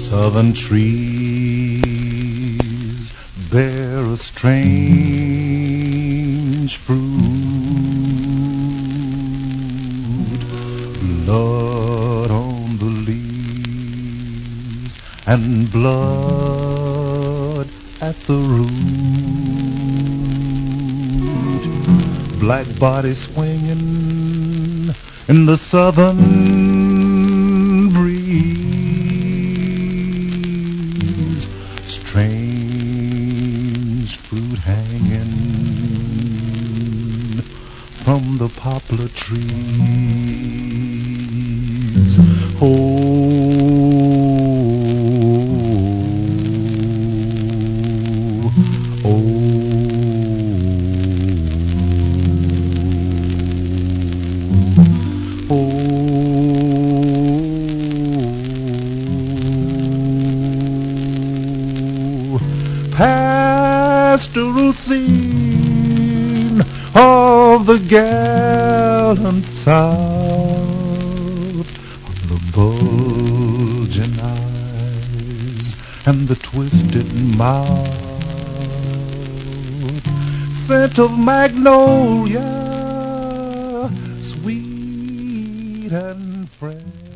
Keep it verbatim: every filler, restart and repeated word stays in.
Southern trees bear a strange fruit, blood on the leaves and blood at the root, black body swinging in the southern breeze, strange fruit hanging from the poplar trees. Oh, pastoral scene of the gallant South, of the bulging eyes and the twisted mouth, scent of magnolia, sweet and fresh.